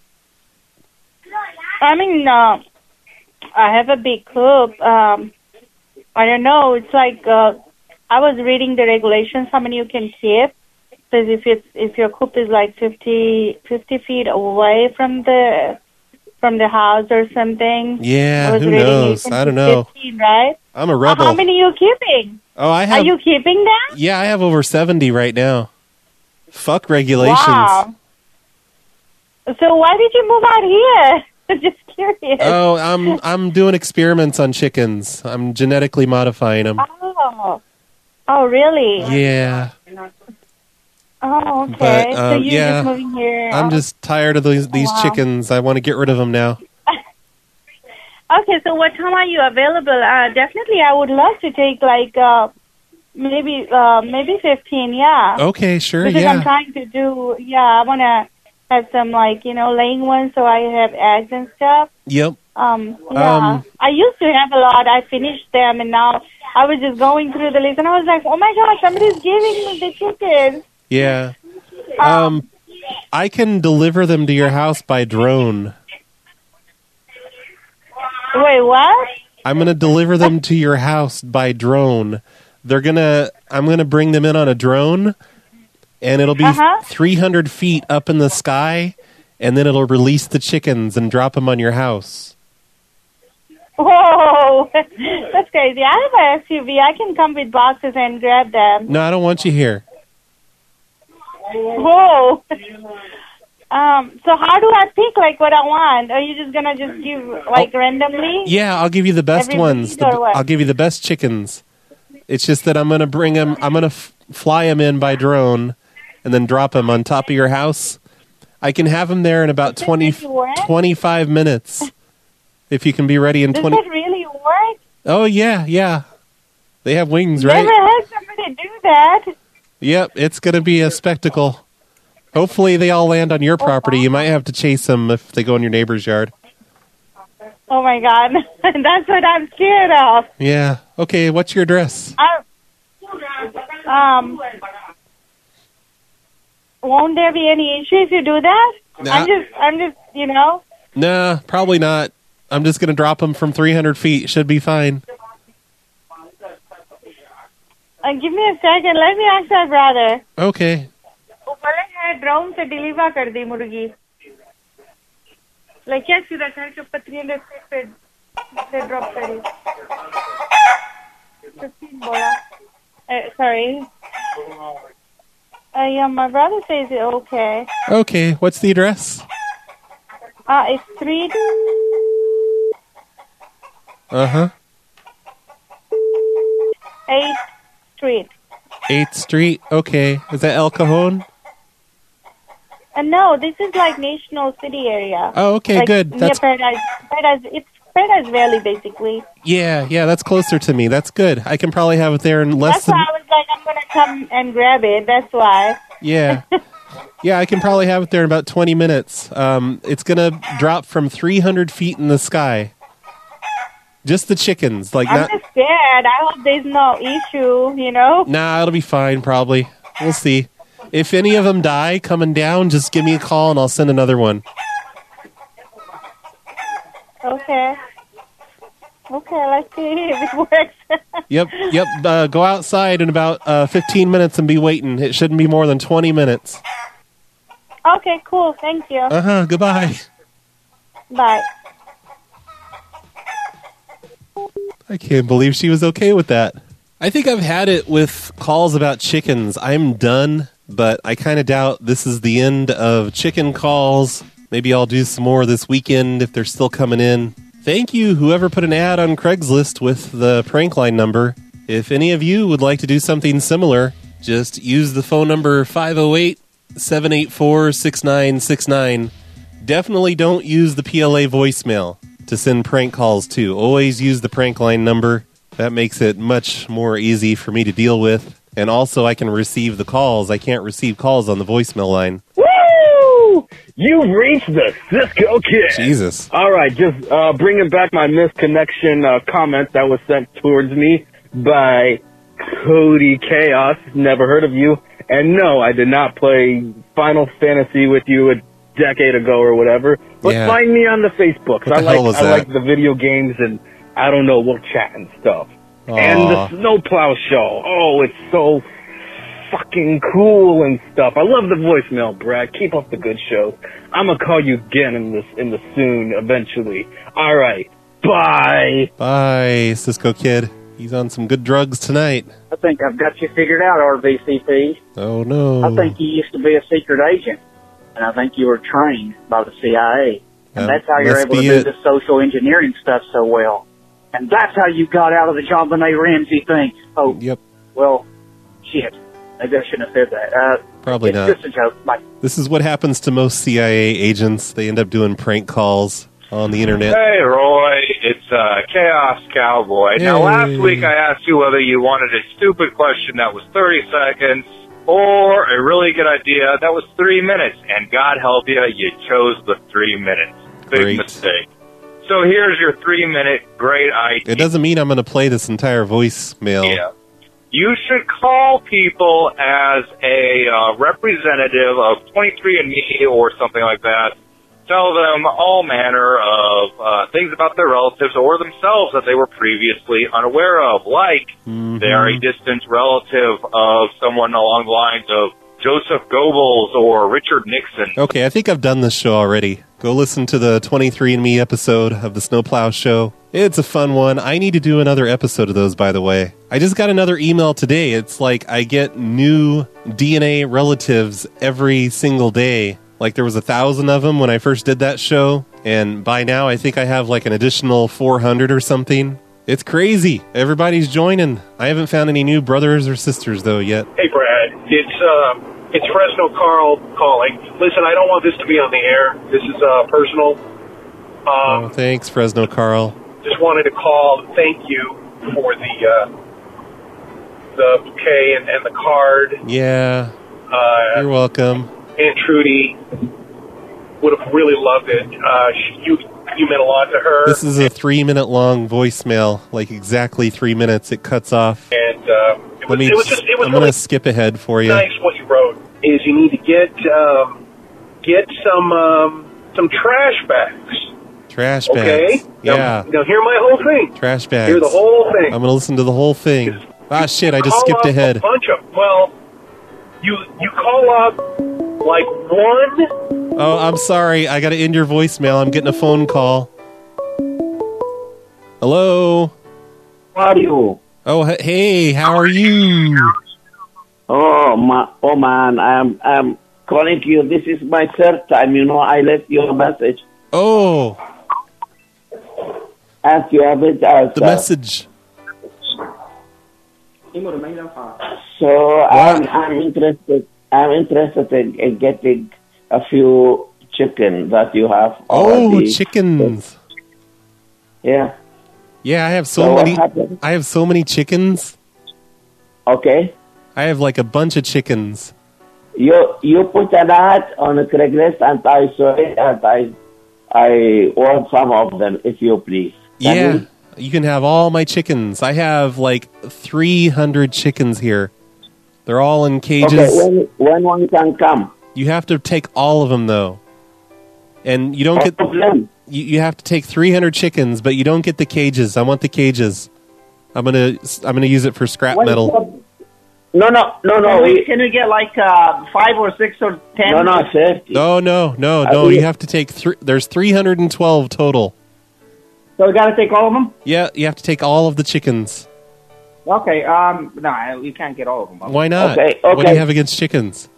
I mean, I have a big coop. I don't know. It's like, I was reading the regulations, how many you can keep. Because if your coop is like 50 feet away from the house or something. Yeah, who knows? I don't know. 15, right? I'm a rebel. How many are you keeping? Oh, I have. Are you keeping them? Yeah, I have over 70 right now. Fuck regulations. Wow. So why did you move out here? I'm just curious. Oh, I'm doing experiments on chickens. I'm genetically modifying them. Oh, really? Yeah. Oh, okay. But, so you're yeah, just moving here. I'm just tired of these Wow. chickens. I want to get rid of them now. Okay, so what time are you available? Definitely, I would love to take like maybe 15. Yeah. Okay, sure. Because yeah. I'm trying to do. Yeah, I want to have some like laying ones, so I have eggs and stuff. Yep. Yeah. I used to have a lot. I finished them, and now I was just going through the list, and I was like, oh my gosh, somebody's giving me the chickens. Yeah. I can deliver them to your house by drone. Wait, what? I'm going to deliver them to your house by drone. I'm going to bring them in on a drone, and it'll be 300 feet up in the sky, and then it'll release the chickens and drop them on your house. Whoa, that's crazy. I have an SUV. I can come with boxes and grab them. No, I don't want you here. Whoa. So how do I pick like what I want? Are you just gonna just give like randomly? Yeah, I'll give you the best Every ones. breed or what? I'll give you the best chickens. It's just that I'm going to bring them. I'm going to fly them in by drone, and then drop them on top of your house. I can have them there in about 25 minutes. If you can be ready in Does 20. it really work? Oh yeah. They have wings, right? Never had somebody do that. Yep, it's going to be a spectacle. Hopefully they all land on your property. You might have to chase them if they go in your neighbor's yard. Oh my God, that's what I'm scared of. Yeah. Okay, what's your address? Won't there be any issue if you do that? Nah. I'm just, Nah, probably not. I'm just going to drop them from 300 feet. Should be fine. Give me a second. Let me ask my brother. Okay. बोले है drone से deliver कर दी मुर्गी लेकिन सीधा घर के पत्रियां लेते पे ड्रॉप करी 15 बोला sorry yeah my brother says it okay. Okay, what's the address? It's 3 Uh-huh. 8th Street. 8th Street. Okay. Is that El Cajon? No, this is like National City area. Oh, okay, like good. Near That's Paradise. It's Paradise Valley, basically. yeah, that's closer to me. That's good. I can probably have it there in less That's than why I was like, I'm going to come and grab it. That's why. Yeah. Yeah, I can probably have it there in about 20 minutes. It's going to drop from 300 feet in the sky. Just the chickens. Like I'm just scared. I hope there's no issue, you know? Nah, it'll be fine, probably. We'll see. If any of them die coming down, just give me a call and I'll send another one. Okay. Okay, let's see if it works. Yep. Go outside in about 15 minutes and be waiting. It shouldn't be more than 20 minutes. Okay, cool. Thank you. Uh-huh. Goodbye. Bye. I can't believe she was okay with that. I think I've had it with calls about chickens. I'm done, but I kind of doubt this is the end of chicken calls. Maybe I'll do some more this weekend if they're still coming in. Thank you, whoever put an ad on Craigslist with the prank line number. If any of you would like to do something similar, just use the phone number 508-784-6969. Definitely don't use the PLA voicemail to send prank calls to. Always use the prank line number. That makes it much more easy for me to deal with. And also I can receive the calls. I can't receive calls on the voicemail line. Woo! You've reached the Cisco Kid. Jesus. All right, just bringing back my misconnection comment that was sent towards me by Cody Chaos. Never heard of you. And no, I did not play Final Fantasy with you a decade ago or whatever. But Yeah. find me on the Facebook. What the hell was I that? like the video games and I don't know, we'll chat and stuff. And the Snowplow Show. Oh, it's so fucking cool and stuff. I love the voicemail, Brad. Keep up the good shows. I'm gonna call you again in the soon, eventually. All right. Bye. Bye, Cisco Kid. He's on some good drugs tonight. I think I've got you figured out, RVCP. Oh, no. I think you used to be a secret agent, and I think you were trained by the CIA. And that's how you're must able to be do it. this social engineering stuff so well. And that's how you got out of the John Benet Ramsey thing. Oh, yep. Well, shit. Maybe I shouldn't have said that. Probably it's not. just a joke. Bye. This is what happens to most CIA agents. They end up doing prank calls on the internet. Hey, Roy. It's Chaos Cowboy. Now, last week I asked you whether you wanted a stupid question that was 30 seconds or a really good idea that was 3 minutes. And God help you, you chose the 3 minutes. Big Great. mistake. So here's your 3-minute great idea. It doesn't mean I'm going to play this entire voicemail. Yeah. You should call people as a representative of 23andMe or something like that. Tell them all manner of things about their relatives or themselves that they were previously unaware of, like they are a distant relative of someone along the lines of Joseph Goebbels or Richard Nixon. Okay, I think I've done this show already. Go listen to the 23andMe episode of the Snowplow Show. It's a fun one. I need to do another episode of those, by the way. I just got another email today. It's like I get new DNA relatives every single day. Like there was 1,000 of them when I first did that show. And by now I think I have like an additional 400 or something. It's crazy. Everybody's joining. I haven't found any new brothers or sisters, though, yet. Hey, Brad. It's Fresno Carl calling. Listen, I don't want this to be on the air. This is personal. Oh, thanks, Fresno Carl. Just wanted to call and thank you for the bouquet and the card. Yeah. You're welcome. Aunt Trudy would have really loved it. You meant a lot to her. This is a 3-minute long voicemail, like exactly 3 minutes. It cuts off. And it was I'm really going to skip ahead for you. nice what you wrote. Is you need to get some trash bags. Trash bags. Okay. Yeah. Now hear my whole thing. Trash bags. Hear the whole thing. I'm going to listen to the whole thing. Ah, shit, I just Call skipped up ahead. A bunch of, well, you call up like one. Oh, I'm sorry. I got to end your voicemail. I'm getting a phone call. Hello? How are you? Oh, hey, how are you? Oh man, I'm calling you. This is my third time. I left you a message. Oh. As you haven't answered. The message. So I'm interested. I'm interested in getting a few chicken that you have. Oh, already. chickens. Yeah. Yeah, I have So so what many. happened? I have so many chickens. Okay. I have like a bunch of chickens. You put an ad on a Craigslist and I saw it and I want some of them if you please. Yeah, you can have all my chickens. I have like 300 chickens here. They're all in cages. Okay, when one can come? You have to take all of them though, and you don't get. You have to take 300 chickens, but you don't get the cages. I want the cages. I'm gonna use it for scrap metal. No. Can we get like 5 or 6 or 10? No, 30. No. You have to take there's 312 total. So we got to take all of them? Yeah, you have to take all of the chickens. Okay. No, we can't get all of them. Why not? Okay. What do you have against chickens?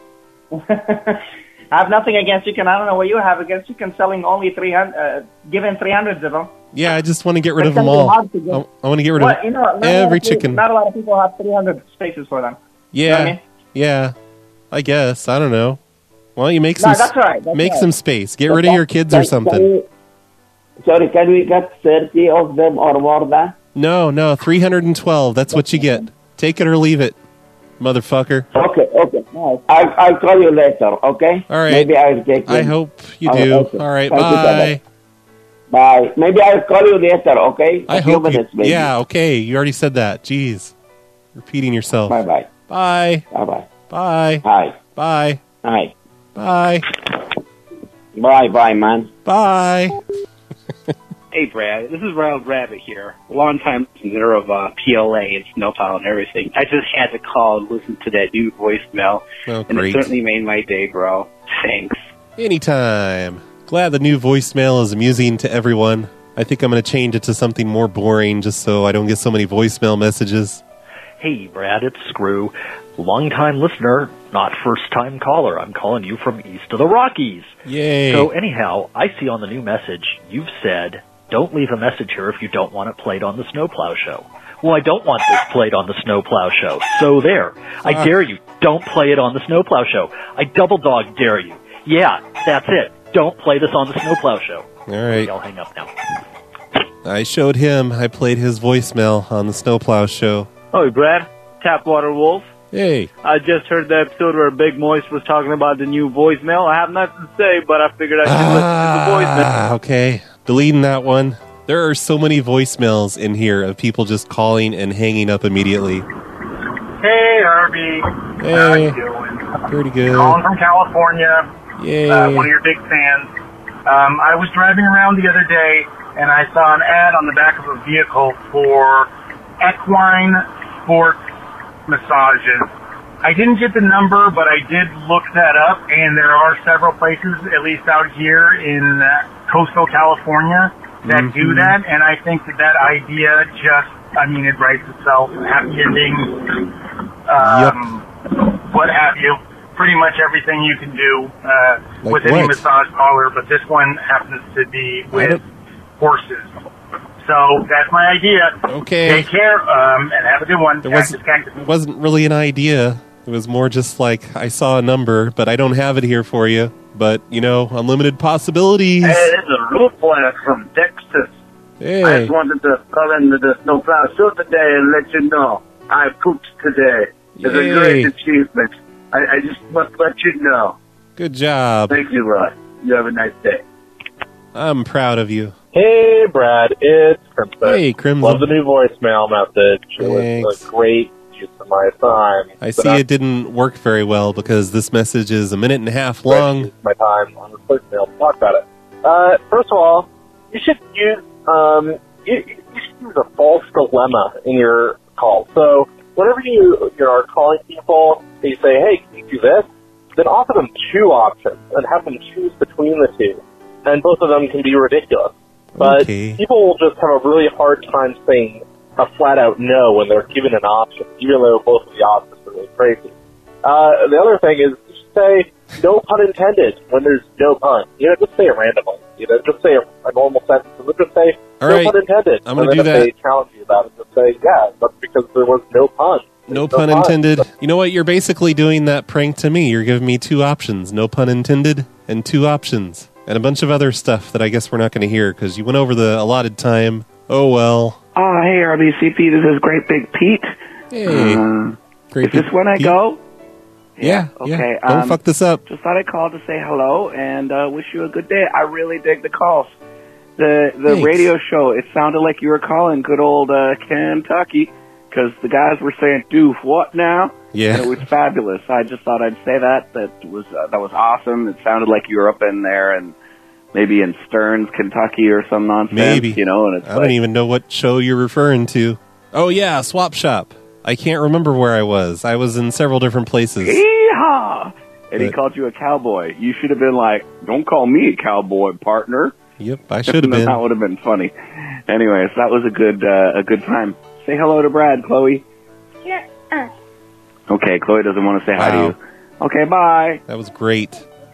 I have nothing against chicken. I don't know what you have against chicken selling only 300, giving 300 of them. Yeah, I just want to get rid of That's them all. hard to get. I want to get rid of every chicken. Not a lot of people have 300 spaces for them. Yeah, You know what I mean? yeah. I guess. I don't know. Why don't you make some? No, that's right. That's make right. some space. Get rid of your kids or something. Can we get 30 of them or more than? No, 312. That's what you get. Take it or leave it, motherfucker. Okay. I'll call you later, okay? All right. Maybe I'll take them. I hope you do. Okay. All right, Thank you so bye. much. Bye. Maybe I'll call you later, okay? I A few hope minutes, you. maybe. Yeah, okay. You already said that. Jeez. Repeating yourself. Bye-bye. Bye. Bye-bye. Bye. Hi. Bye. Hi. Bye. Bye, man. Bye. Hey, Brad. This is Ronald Rabbit here. Long-time listener of PLA and Snowplow and everything. I just had to call and listen to that new voicemail. Oh, and it great. certainly made my day, bro. Thanks. Anytime. Glad the new voicemail is amusing to everyone. I think I'm going to change it to something more boring just so I don't get so many voicemail messages. Hey, Brad, it's Screw. Long-time listener, not first-time caller. I'm calling you from east of the Rockies. Yay. So anyhow, I see on the new message, you've said, don't leave a message here if you don't want it played on the Snowplow Show. Well, I don't want this played on the Snowplow Show. So there. I dare you. Don't play it on the Snowplow Show. I double dog dare you. Yeah, that's it. Don't play this on the Snowplow Show. All right. I'll hang up now. I showed him. I played his voicemail on the Snowplow Show. Oh, Brad, Tapwater Wolf. Hey. I just heard the episode where Big Moist was talking about the new voicemail. I have nothing to say, but I figured I should listen to the voicemail. Okay. Deleting that one. There are so many voicemails in here of people just calling and hanging up immediately. Hey, Harvey. Hey. How you doing? Pretty good. Calling from California. Yay. One of your big fans. I was driving around the other day, and I saw an ad on the back of a vehicle for equine sports massages. I didn't get the number, but I did look that up, and there are several places, at least out here in coastal California, that do that, and I think that idea it writes itself. Happy endings, what have you. Pretty much everything you can do Like with any what? massage parlor, but this one happens to be with horses. So that's my idea. Okay. Take care, and have a good one. It wasn't really an idea. It was more just like, I saw a number, but I don't have it here for you. But, unlimited possibilities. Hey, this is Ruthless from Texas. Hey. I just wanted to call into the Snowplow Show today and let you know I pooped today. It's Yay. a great achievement. I just must let you know. Good job. Thank you, Rod. You have a nice day. I'm proud of you. Hey, Brad, it's Crimson. Hey, Crimson. Love the new voicemail message. It Thanks. was a great use of my time. I see it didn't work very well because this message is a minute and a half long. My time on the voicemail to talk about it. First of all, you should use you should use a false dilemma in your call. So whenever you are calling people and you say, hey, can you do this? Then offer them two options and have them choose between the two. And both of them can be ridiculous. But people will just have a really hard time saying a flat-out no when they're given an option, even though both of the options are really crazy. The other thing is just say no pun intended when there's no pun. Just say it randomly. Just say a normal sentence and then just say no pun intended. I'm going to do that. If they challenge you about it, just say, yeah, that's because there was no pun. No pun intended. You know what? You're basically doing that prank to me. You're giving me two options. No pun intended and two options. And a bunch of other stuff that I guess we're not going to hear because you went over the allotted time. Oh, well. Oh, hey, RBCP. This is Great Big Pete. Hey. Great is this when I go? Yeah. Okay. Don't fuck this up. Just thought I'd call to say hello and wish you a good day. I really dig the calls. The radio show, it sounded like you were calling good old Kentucky because the guys were saying, doof, what now? Yeah. And it was fabulous. I just thought I'd say that. That was awesome. It sounded like you were up in there and maybe in Stearns, Kentucky or some nonsense. Maybe. And it's I don't even know what show you're referring to. Oh, yeah, Swap Shop. I can't remember where I was. I was in several different places. Yeehaw! And he called you a cowboy. You should have been like, don't call me a cowboy, partner. Yep, I should have been. That would have been funny. Anyways, that was a good time. Say hello to Brad, Chloe. Yeah. Okay, Chloe doesn't want to say hi to you. Okay, bye. That was great.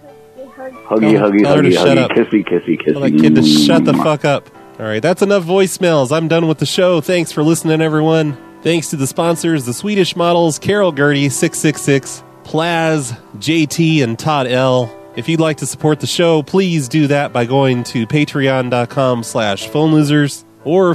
Huggy, kissy, kissy. Tell that kid to shut the fuck up. All right, that's enough voicemails. I'm done with the show. Thanks for listening, everyone. Thanks to the sponsors, the Swedish Models, Carol Gertie, 666, Plaz, JT, and Todd L. If you'd like to support the show, please do that by going to patreon.com/phonelosers or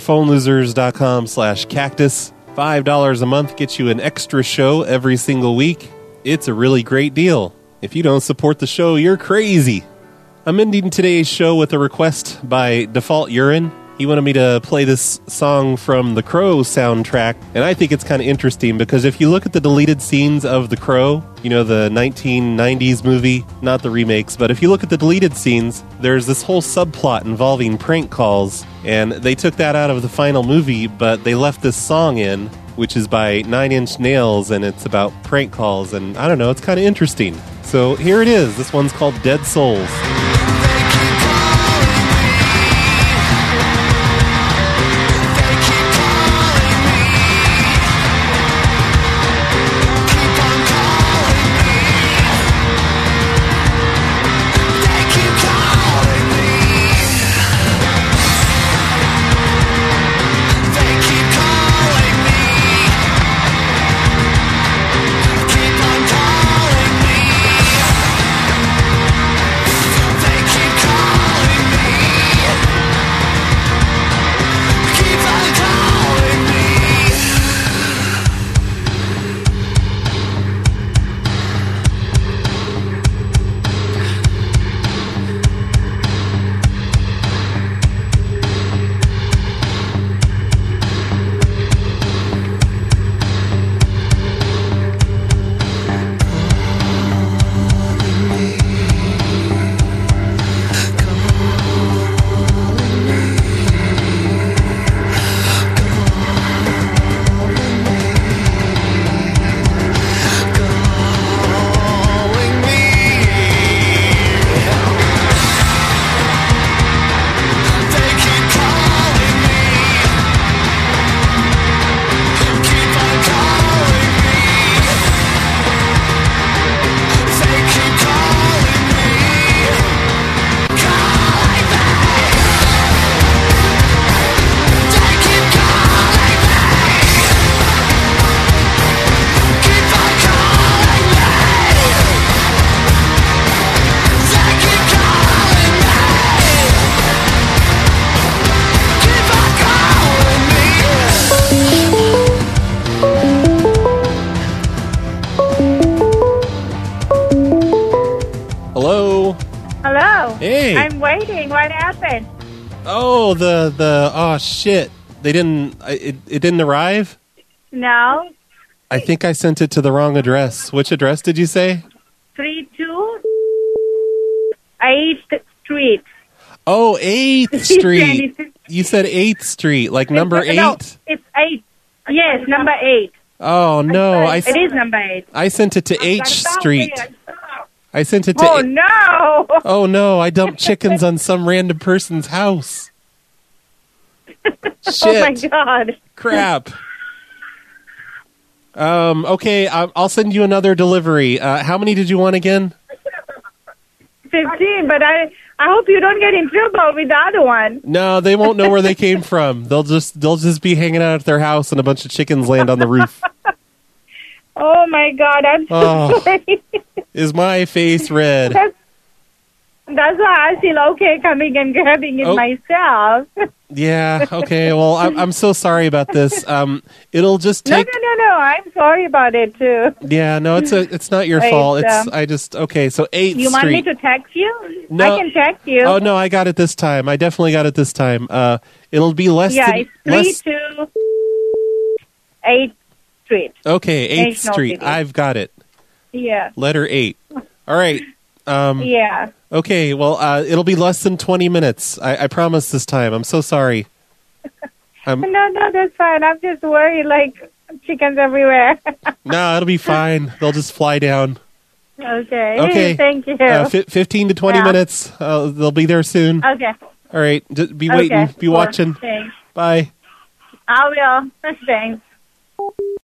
phonelosers.com/cactus. $5 a month gets you an extra show every single week. It's a really great deal. If you don't support the show, you're crazy. I'm ending today's show with a request by Default Urine. He wanted me to play this song from The Crow soundtrack, and I think it's kind of interesting because if you look at the deleted scenes of The Crow, the 1990s movie, not the remakes, but if you look at the deleted scenes, there's this whole subplot involving prank calls, and they took that out of the final movie, but they left this song in, which is by 9 Inch Nails, and it's about prank calls, and I don't know, it's kind of interesting. So here it is. This one's called Dead Souls. Hey. I'm waiting. What happened? Oh, oh shit. They didn't, it didn't arrive? No. I think I sent it to the wrong address. Which address did you say? 8th Street. Oh, 8th Street. You said 8th Street, like number 8? No, it's 8. Yes, number 8. Oh, no. It is number 8. I sent it to H Street. I sent it to... Oh, no. Oh, no. I dumped chickens on some random person's house. Shit. Oh, my God. Crap. Okay, I'll send you another delivery. How many did you want again? 15, but I hope you don't get in trouble with the other one. No, they won't know where they came from. They'll just be hanging out at their house and a bunch of chickens land on the roof. Oh, my God. I'm so sorry. Is my face red? That's why I feel okay coming and grabbing it myself. Yeah, okay. Well, I'm so sorry about this. It'll just take... No. I'm sorry about it, too. Yeah, no, it's not your fault. Okay, so 8th Street. You want me to text you? No. I can text you. Oh, no, I got it this time. I definitely got it this time. It'll be less than... Yeah, it's 8th Street. Okay, 8th Street. I've got it. Yeah. Letter 8. All right. Yeah. Okay, well, it'll be less than 20 minutes. I promise this time. I'm so sorry. No, that's fine. I'm just worried, like, chickens everywhere. No, it'll be fine. They'll just fly down. Okay. Thank you. 15 to 20 minutes. They'll be there soon. Okay. All right. Just be waiting. Be watching. Thanks. Bye. I will. Thanks.